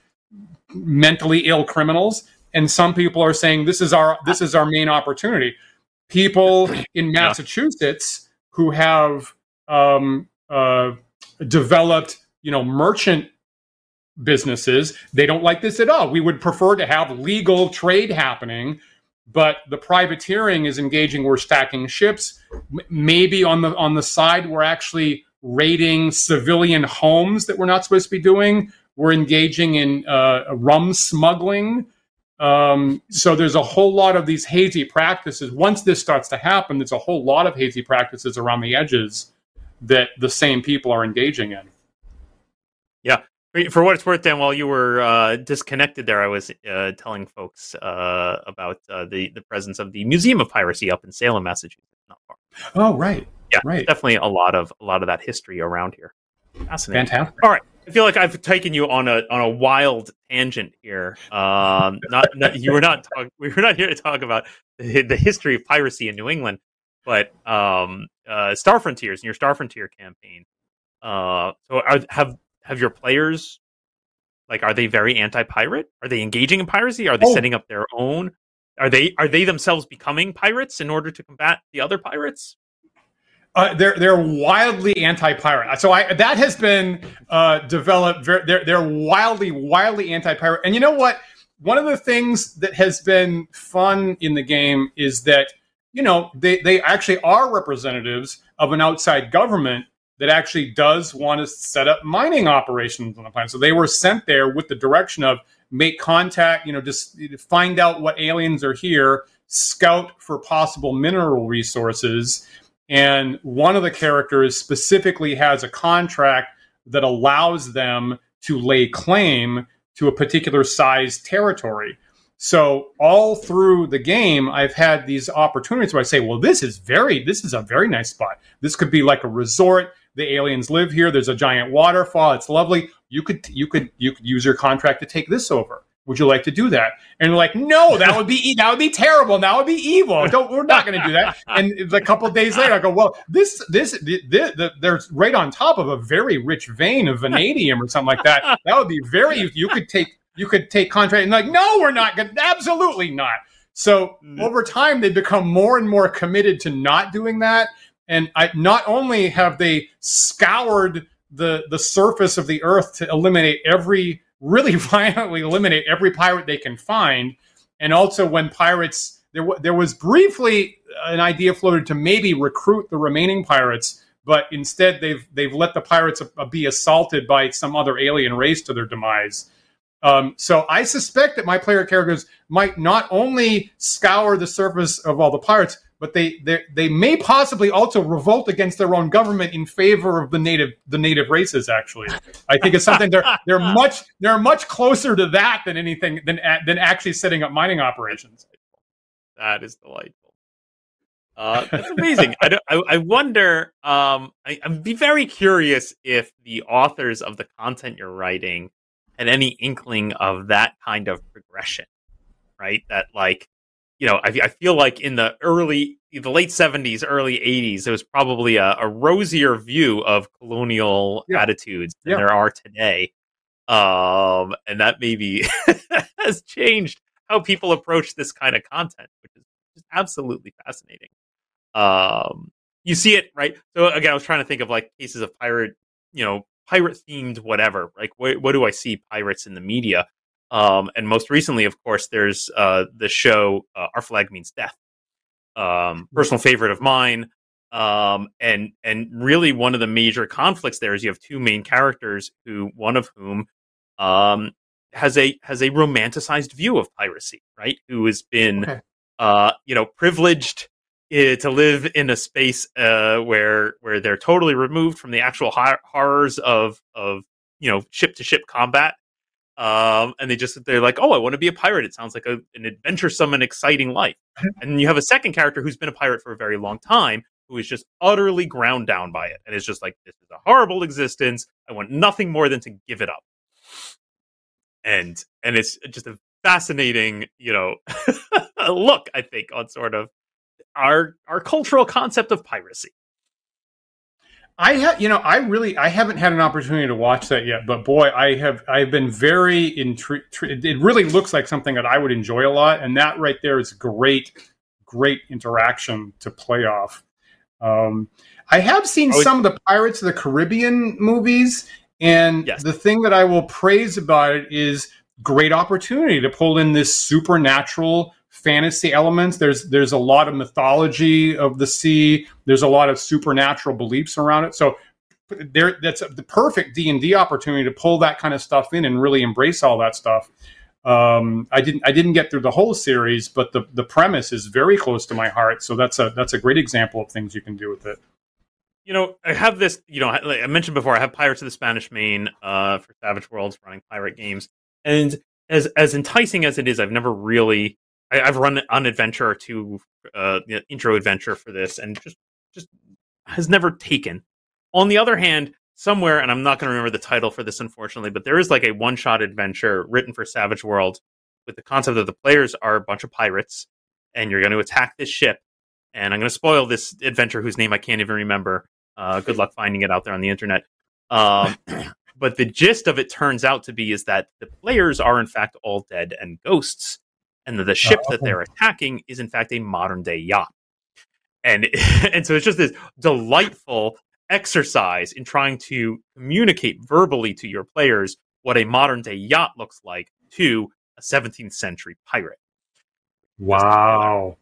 mentally ill criminals. And some people are saying this is our this is our main opportunity. People in Massachusetts who have um, uh, developed, you know, merchant businesses, they don't like this at all. We would prefer to have legal trade happening, but the privateering is engaging. We're stacking ships. M- maybe on the on the side, we're actually raiding civilian homes that we're not supposed to be doing. We're engaging in uh, rum smuggling. Um, so there's a whole lot of these hazy practices. Once this starts to happen, there's a whole lot of hazy practices around the edges that the same people are engaging in. Yeah. For what it's worth, Dan, while you were uh, disconnected there, I was uh, telling folks uh, about uh, the, the presence of the Museum of Piracy up in Salem, Massachusetts. Not far. Oh, right. Yeah, right. Definitely a lot of a lot of that history around here. Fascinating. Fantastic. All right. I feel like I've taken you on a on a wild tangent here. Um, not, not you were not talk, we were not here to talk about the, the history of piracy in New England, but um, uh, Star Frontiers and your Star Frontier campaign. Uh, so are, have have your players, like, are they very anti-pirate? Are they engaging in piracy? Are they oh. setting up their own? Are they are they themselves becoming pirates in order to combat the other pirates? Uh, they're they're wildly anti-pirate. So I that has been uh, developed. Very, they're they're wildly wildly anti-pirate. And you know what? One of the things that has been fun in the game is that, you know, they they actually are representatives of an outside government that actually does want to set up mining operations on the planet. So they were sent there with the direction of make contact, you know, just find out what aliens are here, scout for possible mineral resources. And one of the characters specifically has a contract that allows them to lay claim to a particular size territory. So all through the game, I've had these opportunities where I say, well, this is very, this is a very nice spot. This could be like a resort. The aliens live here. There's a giant waterfall. It's lovely. You could, you could, you could use your contract to take this over. Would you like to do that? And they're like, no, that would be that would be terrible. That would be evil. Don't, we're not going to do that. And a couple of days later, I go, well, this, this, this, this, they're right on top of a very rich vein of vanadium or something like that. That would be very. You could take, you could take contract. And like, no, we're not going. Absolutely not. So mm-hmm. over time, they become more and more committed to not doing that. And I, not only have they scoured the the surface of the earth to eliminate every. really violently eliminate every pirate they can find. And also when pirates, there, w- there was briefly an idea floated to maybe recruit the remaining pirates, but instead they've they've let the pirates uh, be assaulted by some other alien race to their demise. Um, so I suspect that my player characters might not only scour the surface of all the pirates, but they they they may possibly also revolt against their own government in favor of the native the native races. Actually, I think it's something they're they're much they're much closer to that than anything than than actually setting up mining operations. That is delightful. Uh, that's amazing. I, don't, I, I wonder. Um, I, I'd be very curious if the authors of the content you're writing had any inkling of that kind of progression, right? That, like, you know, I, I feel like in the early, the late seventies, early eighties, there was probably a, a rosier view of colonial Yeah. attitudes than Yeah. there are today, um, and that maybe has changed how people approach this kind of content, which is just absolutely fascinating. Um, you see it, right? So again, I was trying to think of like cases of pirate, you know, pirate themed whatever. Like, wh- what do I see pirates in the media? Um, and most recently, of course, there's uh, the show uh, Our Flag Means Death. Um, personal favorite of mine. Um, and and really one of the major conflicts there is you have two main characters who one of whom um, has a has a romanticized view of piracy, right? Who has been Okay. uh, you know privileged uh, to live in a space uh, where where they're totally removed from the actual hor- horrors of of you know ship to ship combat. Um, and they just they're like, oh, I want to be a pirate. It sounds like a, an adventuresome and exciting life. And then you have a second character who's been a pirate for a very long time, who is just utterly ground down by it, and is just like, this is a horrible existence. I want nothing more than to give it up. And and it's just a fascinating, you know, look, I think, on sort of our our cultural concept of piracy. I have, you know, I really, I haven't had an opportunity to watch that yet, but boy, I have, I've been very intrigued. It really looks like something that I would enjoy a lot, and that right there is great, great interaction to play off. Um, I have seen Oh, it- some of the Pirates of the Caribbean movies, and Yes. the thing that I will praise about it is great opportunity to pull in this supernatural fantasy elements. There's there's a lot of mythology of the sea. There's a lot of supernatural beliefs around it. So there, that's the perfect D and D opportunity to pull that kind of stuff in and really embrace all that stuff. Um, I didn't I didn't get through the whole series, but the the premise is very close to my heart. So that's a that's a great example of things you can do with it. You know, I have this, you know, like I mentioned before, I have Pirates of the Spanish Main uh, for Savage Worlds, running pirate games. And as as enticing as it is, I've never really, I, I've run an adventure or two, uh, the intro adventure for this, and just, just has never taken. On the other hand, somewhere, and I'm not going to remember the title for this, unfortunately, but there is like a one-shot adventure written for Savage World with the concept that the players are a bunch of pirates, and you're going to attack this ship. And I'm going to spoil this adventure whose name I can't even remember. Uh, good luck finding it out there on the internet. Um, but the gist of it turns out to be is that the players are in fact all dead and ghosts, and that the ship Oh. that they're attacking is in fact a modern day yacht. And and so it's just this delightful exercise in trying to communicate verbally to your players what a modern day yacht looks like to a seventeenth century pirate. Wow!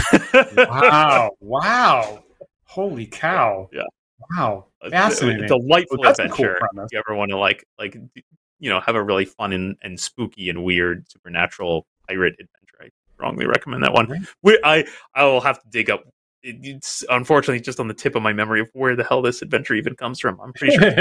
Wow! Wow! Holy cow! Yeah. Wow! A- Fascinating. A delightful Well, that's a cool adventure. premise. If you ever want to like like you know have a really fun and, and spooky and weird supernatural pirate adventure, I strongly recommend that one. Right. We, I I will have to dig up. It, it's unfortunately just on the tip of my memory of where the hell this adventure even comes from. I'm pretty sure.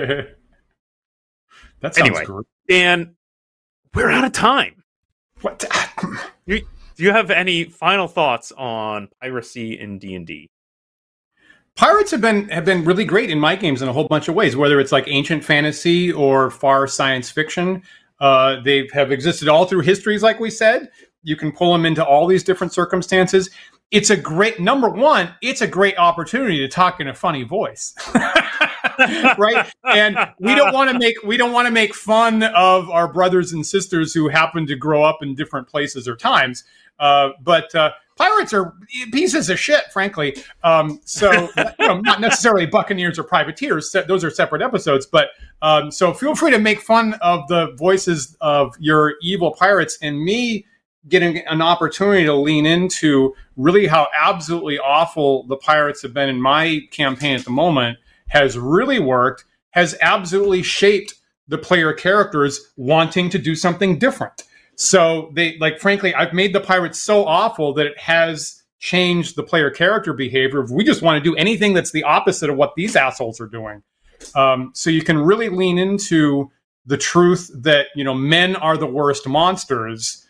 That sounds Anyway. great. Dan, we're out of time. What? Do you have any final thoughts on piracy in D and D? Pirates have been have been really great in my games in a whole bunch of ways, whether it's like ancient fantasy or far science fiction. Uh, they have existed all through histories, like we said. You can pull them into all these different circumstances. It's a great, number one, it's a great opportunity to talk in a funny voice. Right? And we don't want to make we don't want to make fun of our brothers and sisters who happen to grow up in different places or times. Uh, but uh, pirates are pieces of shit, frankly. Um, so you know, not necessarily buccaneers or privateers. Those are separate episodes. But um, so feel free to make fun of the voices of your evil pirates, and me getting an opportunity to lean into really how absolutely awful the pirates have been in my campaign at the moment has really worked, has absolutely shaped the player characters wanting to do something different. So they, like, frankly, I've made the pirates so awful that it has changed the player character behavior. We just want to do anything that's the opposite of what these assholes are doing. Um, so you can really lean into the truth that, you know, men are the worst monsters.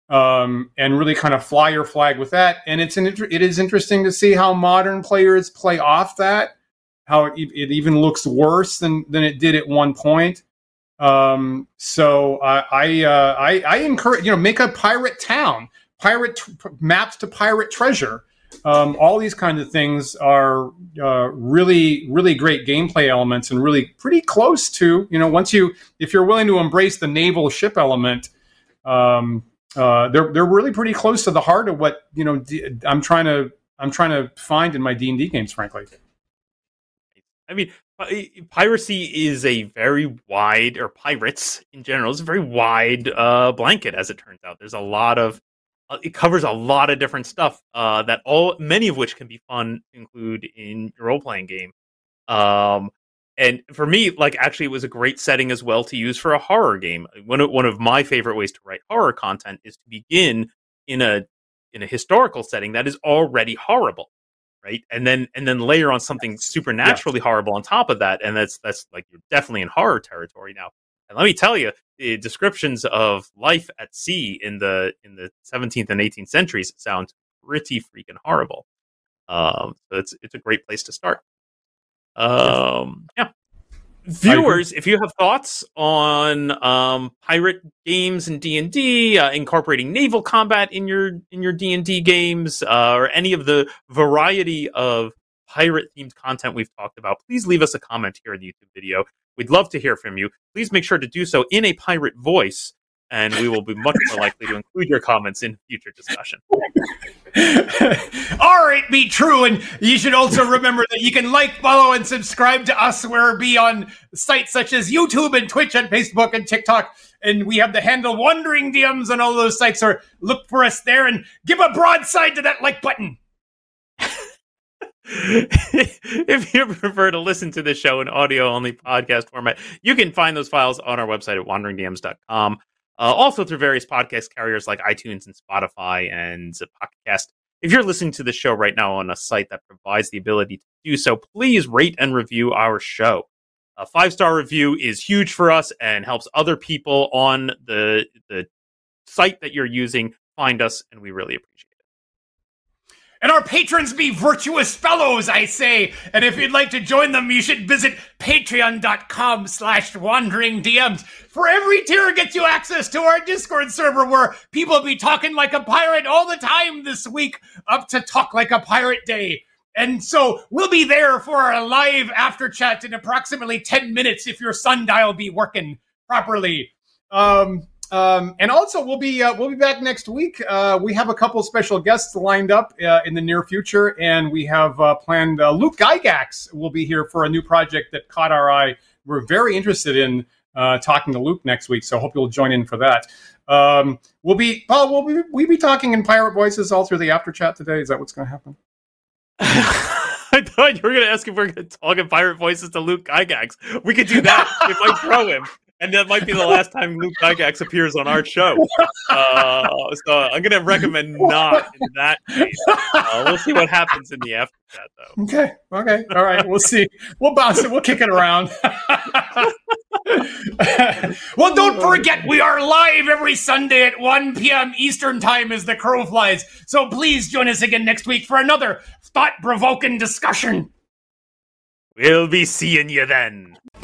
um, and really kind of fly your flag with that. And it's an it is interesting to see how modern players play off that, how it, it even looks worse than than it did at one point. Um, so uh, I, uh, I I encourage, you know, make a pirate town, pirate t- maps to pirate treasure. Um, all these kinds of things are uh, really, really great gameplay elements, and really pretty close to, you know, once you, if you're willing to embrace the naval ship element, um, uh, they're they're really pretty close to the heart of what, you know, D- I'm trying to I'm trying to find in my D and D games, frankly. I mean, piracy is a very wide, or pirates in general, is a very wide uh, blanket, as it turns out. There's a lot of Uh, it covers a lot of different stuff uh, that all many of which can be fun to include in your role playing game. Um, and for me, like actually, it was a great setting as well to use for a horror game. One of, one of my favorite ways to write horror content is to begin in a in a historical setting that is already horrible, right? And then and then layer on something supernaturally yes. horrible on top of that, and that's that's like you're definitely in horror territory now. And let me tell you, the descriptions of life at sea in the in the seventeenth and eighteenth centuries sound pretty freaking horrible. Um, so it's it's a great place to start. Um, yeah, viewers, if you have thoughts on um, pirate games and D and D, uh, incorporating naval combat in your in your D and D games, uh, or any of the variety of pirate themed content we've talked about, please leave us a comment here in the YouTube video. We'd love to hear from you. Please make sure to do so in a pirate voice, and we will be much more likely to include your comments in future discussion. All right, be true. And you should also remember that you can like, follow, and subscribe to us where we be on sites such as YouTube and Twitch and Facebook and TikTok. And we have the handle Wandering D Ms on all those sites, or look for us there and give a broadside to that like button. If you prefer to listen to the show in audio-only podcast format, you can find those files on our website at wandering d ms dot com. Uh, also through various podcast carriers like iTunes and Spotify and Pocket Cast. If you're listening to the show right now on a site that provides the ability to do so, please rate and review our show. A five-star review is huge for us and helps other people on the the site that you're using find us, and we really appreciate it. And our patrons be virtuous fellows, I say. And if you'd like to join them, you should visit patreon.com slash wandering DMs. For every tier gets you access to our Discord server where people be talking like a pirate all the time this week, up to Talk Like a Pirate Day. And so we'll be there for our live after chat in approximately ten minutes if your sundial be working properly. Um... Um, and also, we'll be uh, we'll be back next week. Uh, we have a couple special guests lined up uh, in the near future, and we have uh, planned uh, Luke Gygax will be here for a new project that caught our eye. We're very interested in uh, talking to Luke next week, so I hope you'll join in for that. Um, we'll be well, we'll be we be talking in pirate voices all through the after chat today. Is that what's going to happen? I thought you were going to ask if we're going to talk in pirate voices to Luke Gygax. We could do that. It might throw him. And that might be the last time Luke Gygax appears on our show. Uh, so I'm going to recommend not in that case. Uh, we'll see what happens in the after chat, though. Okay. Okay. All right. We'll see. We'll bounce it. We'll kick it around. Well, don't forget, we are live every Sunday at one p.m. Eastern Time as the crow flies. So please join us again next week for another thought-provoking discussion. We'll be seeing you then.